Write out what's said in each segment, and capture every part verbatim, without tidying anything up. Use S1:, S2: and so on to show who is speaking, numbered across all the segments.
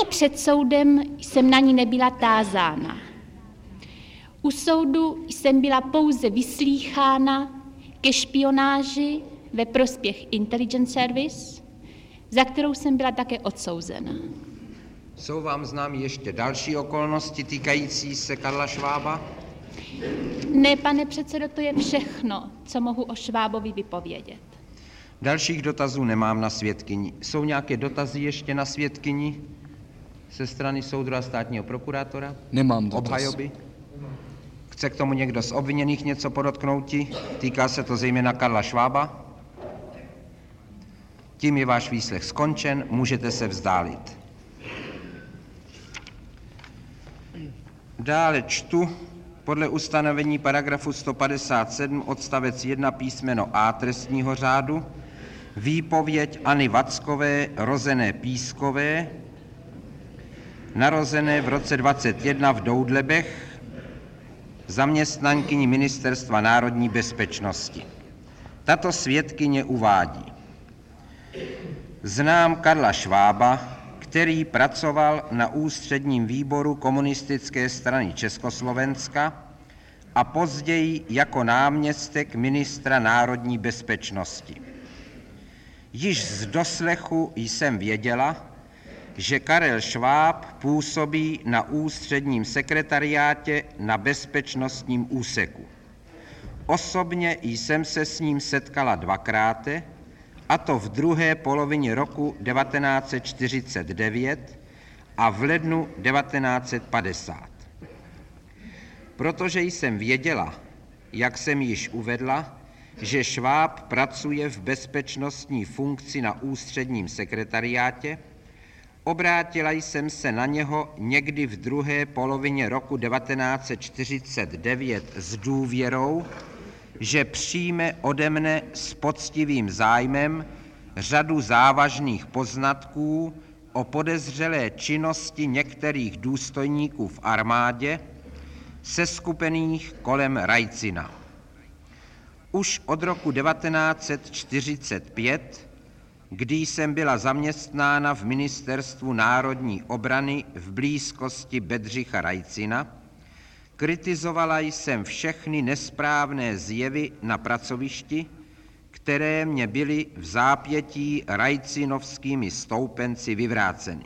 S1: Ani před soudem jsem na ní nebyla tázána. U soudu jsem byla pouze vyslýchána ke špionáži ve prospěch Intelligence Service, za kterou jsem byla také odsouzena.
S2: Jsou vám známy ještě další okolnosti týkající se Karla Švába?
S1: Ne, pane předsedo, to je všechno, co mohu o Švábovi vypovědět.
S2: Dalších dotazů nemám na svědkyni. Jsou nějaké dotazy ještě na svědkyni ze strany soudru a státního prokurátora?
S3: Nemám dotaz.
S2: Obhajoby? Chce k tomu někdo z obviněných něco podotknouti? Týká se to zejména Karla Švába? Tím je váš výslech skončen, můžete se vzdálit. Dále čtu podle ustanovení paragrafu sto padesát sedm odstavec jedna písmeno A trestního řádu výpověď Anny Vackové, rozené Pískové, narozené v roce dvacet jedna v Doudlebech, zaměstnankyni Ministerstva národní bezpečnosti. Tato svědkyně uvádí: Znám Karla Švába, který pracoval na ústředním výboru Komunistické strany Československa a později jako náměstek ministra národní bezpečnosti. Již z doslechu jsem věděla, že Karel Šváb působí na ústředním sekretariátě na bezpečnostním úseku. Osobně jsem se s ním setkala dvakrát, a to v druhé polovině roku devatenáct set čtyřicet devět a v lednu devatenáct set padesát. Protože jsem věděla, jak jsem již uvedla, že Šváb pracuje v bezpečnostní funkci na ústředním sekretariátě, obrátila jsem se na něho někdy v druhé polovině roku devatenáct set čtyřicet devět s důvěrou, že přijme ode mne s poctivým zájmem řadu závažných poznatků o podezřelé činnosti některých důstojníků v armádě, seskupených kolem Rajcina. Už od roku devatenáct set čtyřicet pět, kdy jsem byla zaměstnána v Ministerstvu národní obrany v blízkosti Bedřicha Rajcina, kritizovala jsem všechny nesprávné zjevy na pracovišti, které mě byly v zápětí rajcinovskými stoupenci vyvráceny.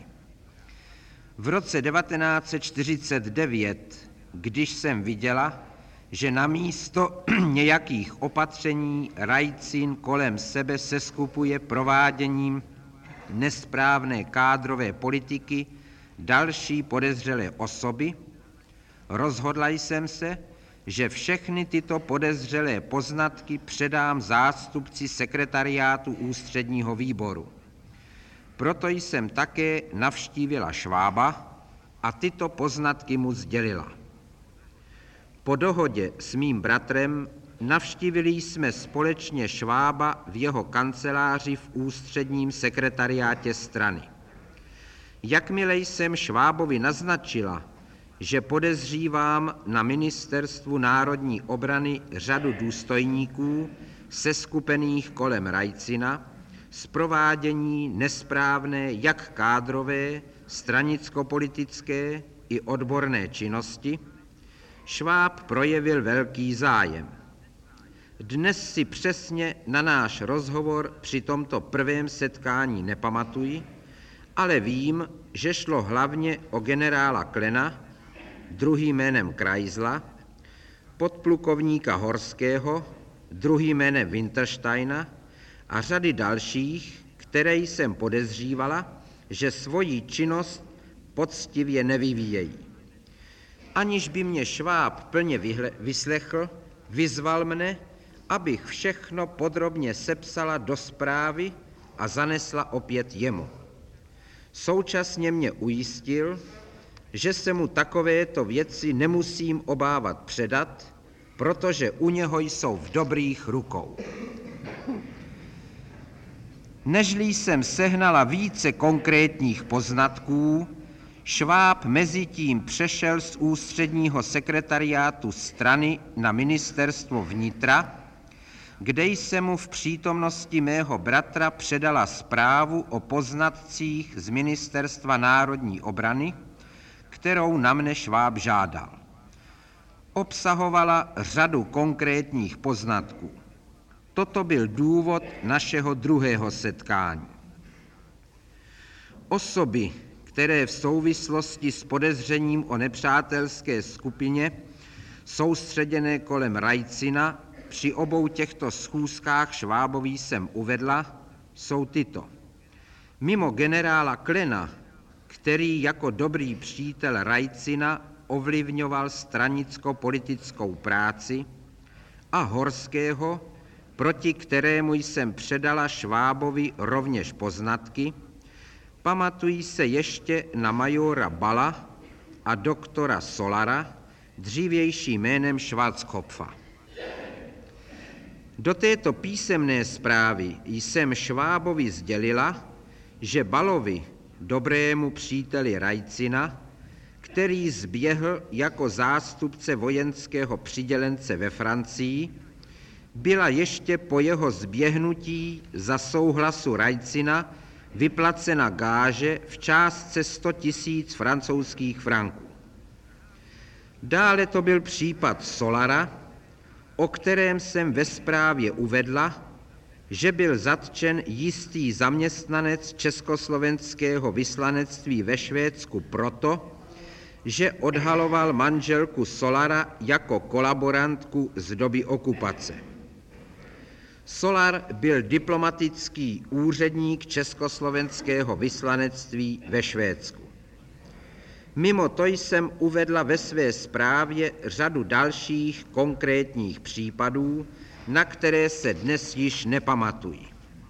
S2: V roce devatenáct set čtyřicet devět, když jsem viděla, že namísto nějakých opatření Rajcin kolem sebe seskupuje prováděním nesprávné kádrové politiky další podezřelé osoby, rozhodla jsem se, že všechny tyto podezřelé poznatky předám zástupci sekretariátu ústředního výboru. Proto jsem také navštívila Švába a tyto poznatky mu sdělila. Po dohodě s mým bratrem navštívili jsme společně Švába v jeho kanceláři v ústředním sekretariátě strany. Jakmile jsem Švábovi naznačila, že podezřívám na Ministerstvu národní obrany řadu důstojníků seskupených kolem Rajcina z provádění nesprávné jak kádrové, stranicko-politické i odborné činnosti, Šváb projevil velký zájem. Dnes si přesně na náš rozhovor při tomto prvém setkání nepamatuji, ale vím, že šlo hlavně o generála Klena, druhým jménem Kreisla, podplukovníka Horského, druhým jménem Wintersteina a řady dalších, které jsem podezřívala, že svoji činnost poctivě nevyvíjejí. Aniž by mě Šváb plně vyhle, vyslechl, vyzval mne, abych všechno podrobně sepsala do zprávy a zanesla opět jemu. Současně mě ujistil, že se mu takovéto věci nemusím obávat předat, protože u něho jsou v dobrých rukou. Nežli jsem sehnala více konkrétních poznatků, Šváb mezitím přešel z ústředního sekretariátu strany na ministerstvo vnitra kde jsem mu v přítomnosti mého bratra předala zprávu o poznatcích z Ministerstva národní obrany, kterou na mne Šváb žádal. Obsahovala řadu konkrétních poznatků. Toto byl důvod našeho druhého setkání. Osoby, které v souvislosti s podezřením o nepřátelské skupině soustředěné kolem Rajcina při obou těchto schůzkách Švábovi jsem uvedla, jsou tyto. Mimo generála Klena, který jako dobrý přítel Rajcina ovlivňoval stranicko-politickou práci, a Horského, proti kterému jsem předala Švábovi rovněž poznatky, pamatují se ještě na majora Bala a doktora Solara, dřívější jménem Schwarzkopfa. Do této písemné zprávy jsem Švábovi sdělila, že Balovi, dobrému příteli Rajcina, který zběhl jako zástupce vojenského přidělence ve Francii, byla ještě po jeho zběhnutí za souhlasu Rajcina vyplacena gáže v částce sto tisíc francouzských franků. Dále to byl případ Solara, o kterém jsem ve zprávě uvedla, že byl zatčen jistý zaměstnanec československého vyslanectví ve Švédsku proto, že odhaloval manželku Solara jako kolaborantku z doby okupace. Solar byl diplomatický úředník československého vyslanectví ve Švédsku. Mimo to jsem uvedla ve své zprávě řadu dalších konkrétních případů, na které se dnes již nepamatují.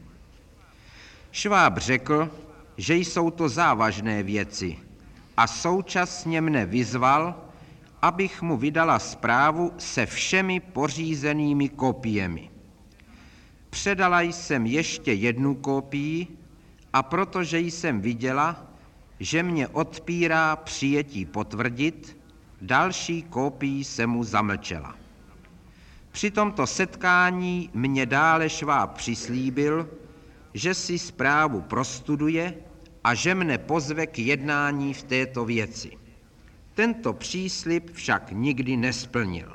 S2: Šváb řekl, že jsou to závažné věci a současně mne vyzval, abych mu vydala zprávu se všemi pořízenými kopiemi. Předala jsem ještě jednu kopii a protože jsem viděla, že mě odpírá přijetí potvrdit, další kopii jsem mu zamlčela. Při tomto setkání mě dále Šváb přislíbil, že si zprávu prostuduje a že mne pozve k jednání v této věci. Tento příslib však nikdy nesplnil.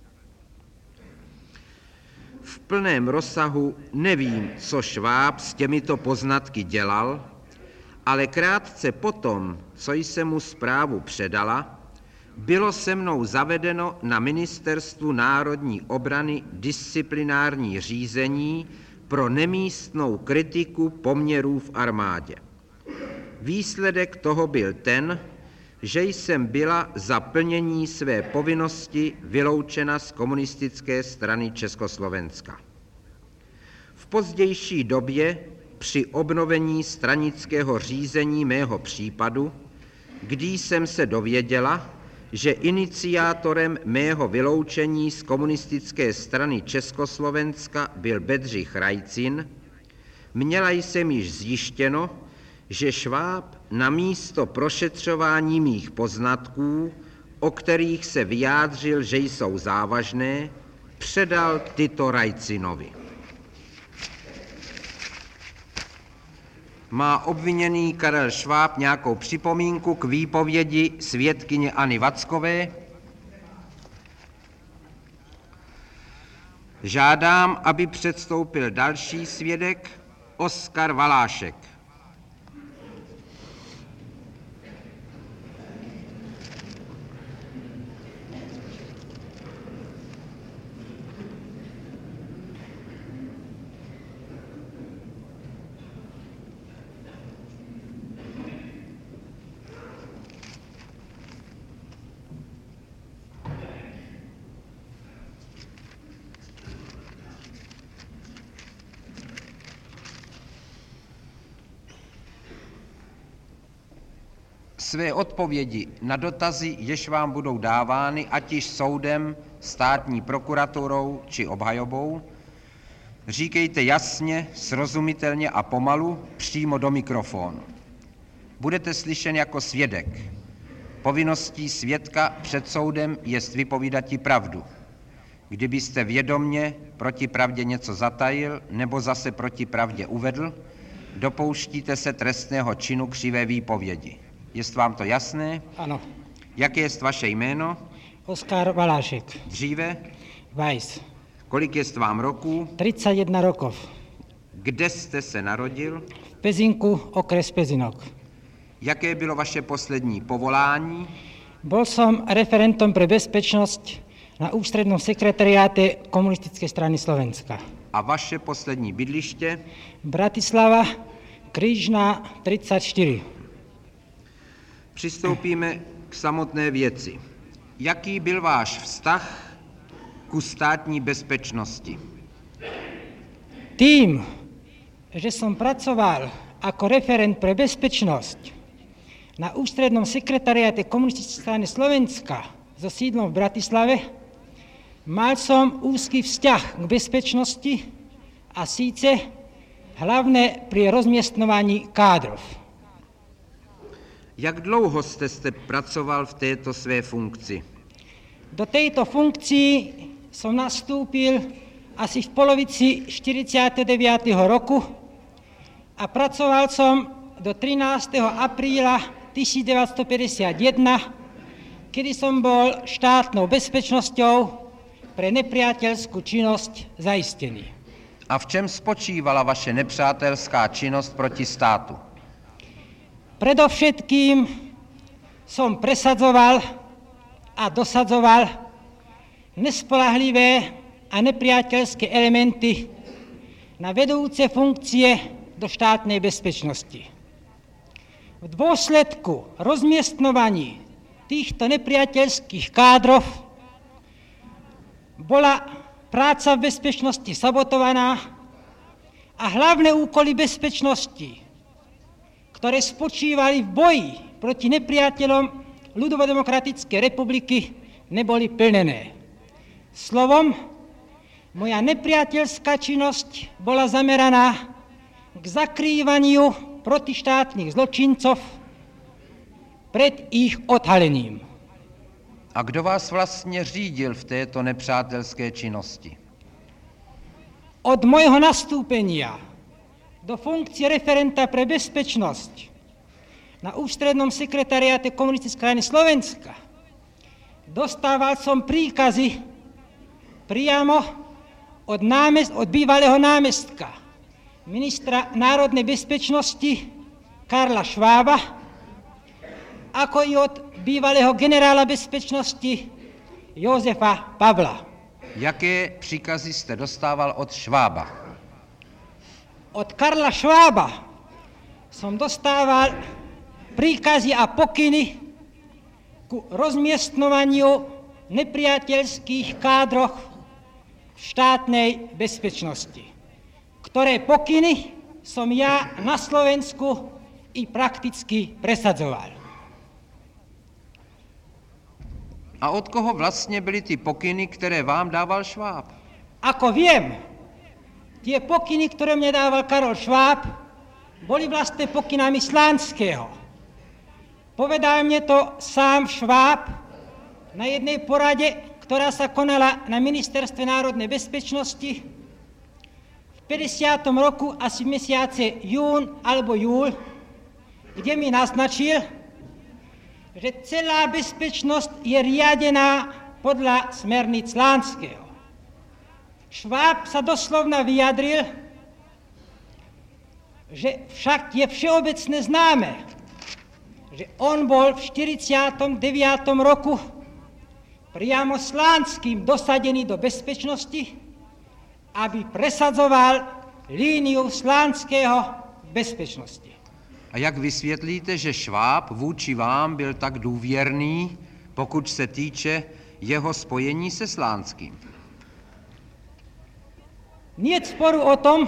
S2: V plném rozsahu nevím, co Šváb s těmito poznatky dělal, ale krátce potom, co jsem mu zprávu předala, bylo se mnou zavedeno na Ministerstvu národní obrany disciplinární řízení pro nemístnou kritiku poměrů v armádě. Výsledek toho byl ten, že jsem byla za plnění své povinnosti vyloučena z komunistické strany Československa. V pozdější době při obnovení stranického řízení mého případu, kdy jsem se dověděla, že iniciátorem mého vyloučení z komunistické strany Československa byl Bedřich Rajcin, měla jsem již zjištěno, že Šváb na místo prošetřování mých poznatků, o kterých se vyjádřil, že jsou závažné, předal tyto Rajcinovi. Má obviněný Karel Šváb nějakou připomínku k výpovědi svědkyně Anny Vackové? Žádám, aby předstoupil další svědek, Oskar Valášek. Své odpovědi na dotazy, jež vám budou dávány, ať již soudem, státní prokuraturou či obhajobou, říkejte jasně, srozumitelně a pomalu přímo do mikrofonu. Budete slyšen jako svědek. Povinností svědka před soudem jest vypovídati pravdu. kdybyste vědomně proti pravdě něco zatajil nebo zase proti pravdě uvedl, dopouštíte se trestného činu křivé výpovědi. Jest vám to jasné?
S3: Ano.
S2: Jaké jest vaše jméno?
S3: Oskar Valášek.
S2: Dříve?
S3: Weiss.
S2: Kolik jest vám roků?
S3: tridsaťjeden rokov.
S2: Kde jste se narodil?
S3: V Pezinku, okres Pezinok.
S2: Jaké bylo vaše poslední povolání?
S3: Bol som referentom pre bezpečnosť na ústrednom sekretariáte Komunistickej strany Slovenska.
S2: A vaše poslední bydliště?
S3: Bratislava, Krížna tridsaťštyri.
S2: Přistoupíme k samotné věci. Jaký byl váš vztah ku státní bezpečnosti?
S3: Tým, že som pracoval ako referent pre bezpečnosť na ústrednom sekretariáte Komunistickej strany Slovenska so sídlom v Bratislave, mal som úzky vzťah k bezpečnosti a síce hlavne pri rozmiestňovaní kádrov.
S2: Jak dlouho jste, jste pracoval v této své funkci?
S3: Do tejto funkcii som nastúpil asi v polovici štyridsiateho deviateho roku a pracoval som do trinásteho apríla devätnásťstopäťdesiatjeden, kedy som bol štátnou bezpečnosťou pre nepriateľskú činnosť zaistený.
S2: A v čem spočívala vaše nepřátelská činnosť proti státu?
S3: Predovšetkým som presadzoval a dosadzoval nespoľahlivé a nepriateľské elementy na vedúce funkcie do štátnej bezpečnosti. V dôsledku rozmiestňovaní týchto nepriateľských kádrov bola práca v bezpečnosti sabotovaná a hlavné úkoly bezpečnosti, ktoré spočívali v boji proti nepriateľom Ľudovodemokratickej republiky, neboli plnené. Slovom, moja nepriateľská činnosť bola zameraná k zakrývaniu protištátnych zločincov pred ich odhalením.
S2: A kdo vás vlastně řídil v této nepřátelské činnosti?
S3: Od mojho nastúpenia do funkcie referenta pre bezpečnosť na ústrednom sekretariáte Komunistickej strany Slovenska dostával som príkazy priamo od, námest, od bývalého námestka ministra národnej bezpečnosti Karla Švába, ako i od bývalého generála bezpečnosti Jozefa Pavla.
S2: Jaké příkazy jste dostával od Švába?
S3: Od Karla Švába som dostával príkazy a pokyny ku rozmiestňovaniu nepriateľských kádroch v štátnej bezpečnosti, ktoré pokyny som ja na Slovensku i prakticky presadzoval.
S2: A od koho vlastně byly ty pokyny, které vám dával Šváb?
S3: Ako viem, tie pokyny, ktoré mne dával Karol Šváb, boli vlastne pokynami Slánského. Povedal mne to sám Šváb na jednej porade, ktorá sa konala na Ministerstve národnej bezpečnosti v päťdesiatom roku, asi v mesiace jún alebo júl, kde mi naznačil, že celá bezpečnosť je riadená podľa smerníc Slánského. Šváb sa doslovne vyjadril, že však je všeobecne známe, že on bol v štyridsiatom deviatom roku priamo Slánskym dosadený do bezpečnosti, aby presadzoval líniu Slánského bezpečnosti.
S2: A jak vysvětlíte, že Šváb vůči vám byl tak důvěrný, pokud se týče jeho spojení se Slánským?
S3: Niet sporu o tom,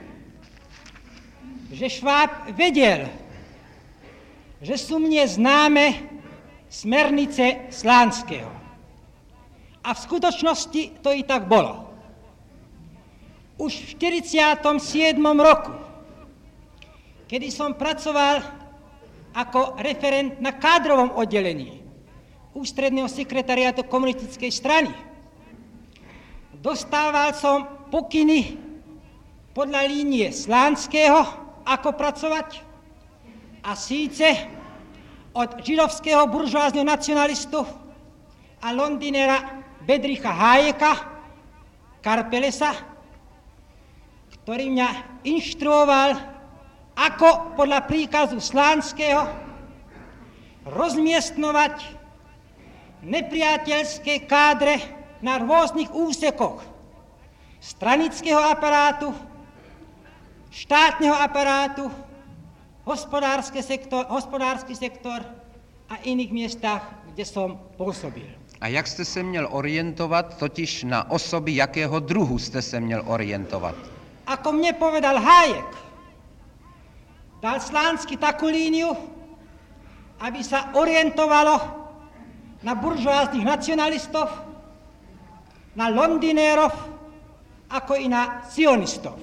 S3: že Šváb vedel, že sú mne známe smernice Slánského. A v skutočnosti to i tak bolo. Už v štyridsiatom siedmom roku, kedy som pracoval ako referent na kádrovom oddelení Ústredného sekretariátu komunistickej strany, dostával som pokyny podľa línie Slánského, ako pracovať, a síce od židovského buržoázneho nacionalistu a londýnera Bedricha Hayeka, Karpelesa, ktorý mňa inštruoval, ako podľa príkazu Slánského rozmiestňovať nepriateľské kádre na rôznych úsekoch stranického aparátu, štátneho aparátu, hospodársky sektor, hospodársky sektor a iných miestach, kde som pôsobil.
S2: A jak jste se měl orientovat, totiž na osoby jakého druhu jste se měl orientovat?
S3: Ako mne povedal Hayek, dal Slánsky takú líniu, aby sa orientovalo na buržoáznych nacionalistov, na londýnérov, ako i na sionistov.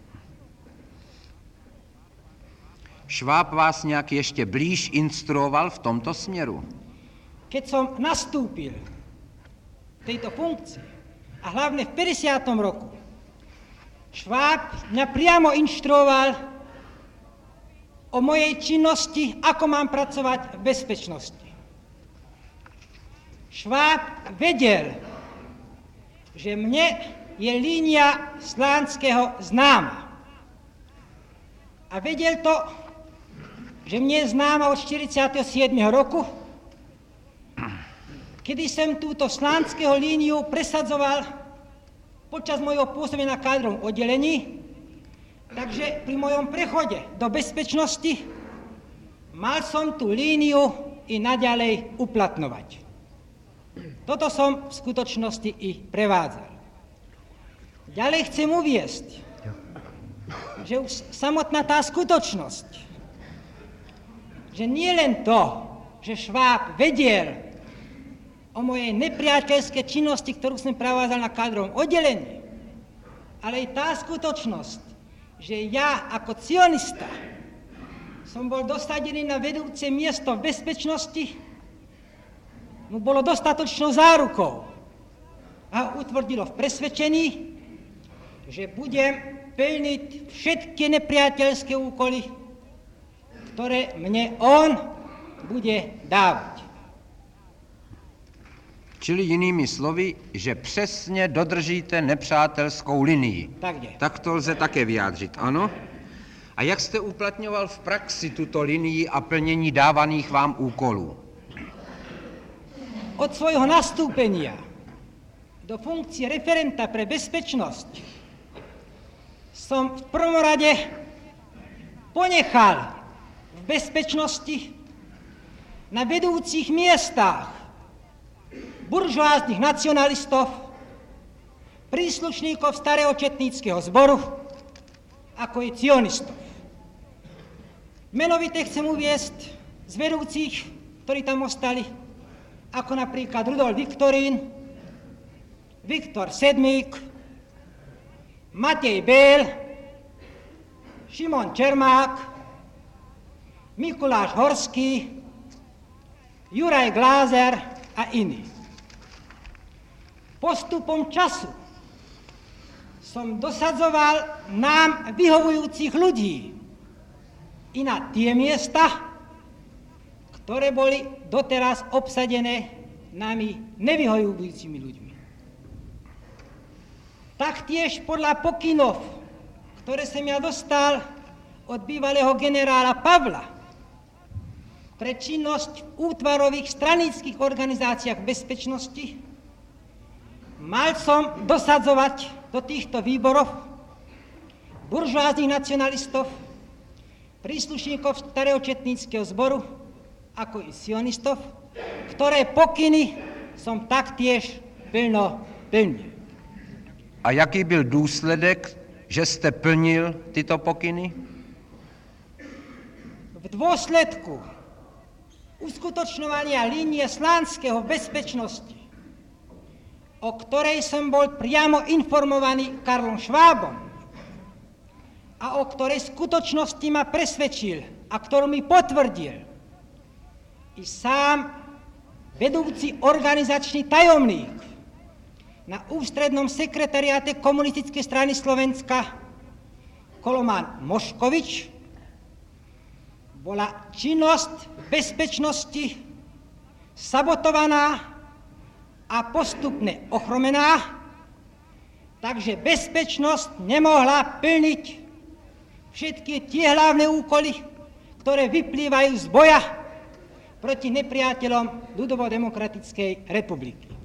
S2: Šváb vás nějak ještě blíž instruoval v tomto směru?
S3: Keď som nastúpil v tejto funkcii, a hlavne v päťdesiatom roku, Šváb mňa priamo inštruoval o mojej činnosti, ako mám pracovať v bezpečnosti. Šváb vedel, že mne je línia Slánského známa. A vedel to, že mne je známa od štyridsiateho siedmeho roku, kedy som túto Slánského líniu presadzoval počas mojho pôsobenia na kádrovom oddelení, takže pri mojom prechode do bezpečnosti mal som tú líniu i naďalej uplatňovať. Toto som v skutočnosti i prevádzal. Ďalej chcem uviesť, že už samotná tá skutočnosť, že nie len to, že Šváb vedel o mojej nepriateľskej činnosti, ktorú som prevádzal na kádrovom oddelení, ale aj tá skutočnosť, že ja ako sionista som bol dosadený na vedúce miesto v bezpečnosti, mu bolo dostatočnou zárukou a utvrdilo v presvedčení, že budem plniť všetky nepriateľské úkoly, ktoré mne on bude dávať.
S2: Čili jinými slovy, že přesně dodržíte nepřátelskou linii.
S3: Tak je.
S2: Tak to lze také vyjádřit, ano? A jak jste uplatňoval v praxi tuto linii a plnění dávaných vám úkolů?
S3: Od svojho nastúpenia do funkcie referenta pre bezpečnosť som v prvom rade ponechal v bezpečnosti na vedúcich miestach buržoáznych nacionalistov, príslušníkov starého četníckeho zboru, ako i cionistov. Menovite chcem uviesť z vedúcich, ktorí tam ostali, ako napríklad Rudolf Viktorín, Viktor Sedmík, Matej Bél, Šimon Čermák, Mikuláš Horský, Juraj Glázer a iní. Postupom času som dosadzoval nám vyhovujúcich ľudí i na tie miesta, ktoré boli doteraz obsadené nami nevyhovujúcimi ľuďmi. Taktiež podľa pokynov, ktoré som ja dostal od bývalého generála Pavla pre činnosť v útvarových stranických organizáciách bezpečnosti, mal som dosadzovať do týchto výborov buržoáznych nacionalistov, príslušníkov starého četníckeho zboru, ako i sionistov, ktoré pokyny som taktiež plno plnil.
S2: A jaký byl důsledek, že jste plnil tyto pokyny?
S3: V dôsledku uskutočňovania línie Slánského bezpečnosti, o ktorej som bol priamo informovaný Karlom Švábom a o ktorej skutočnosti ma presvedčil a ktorú mi potvrdil i sám vedúci organizačný tajomník na ústrednom sekretariáte Komunistickej strany Slovenska Koloman Moškovič bola činnosť bezpečnosti sabotovaná a postupne ochromená, takže bezpečnosť nemohla plniť všetky tie hlavné úkoly, ktoré vyplývajú z boja proti nepriateľom ľudovo-demokratickej republiky.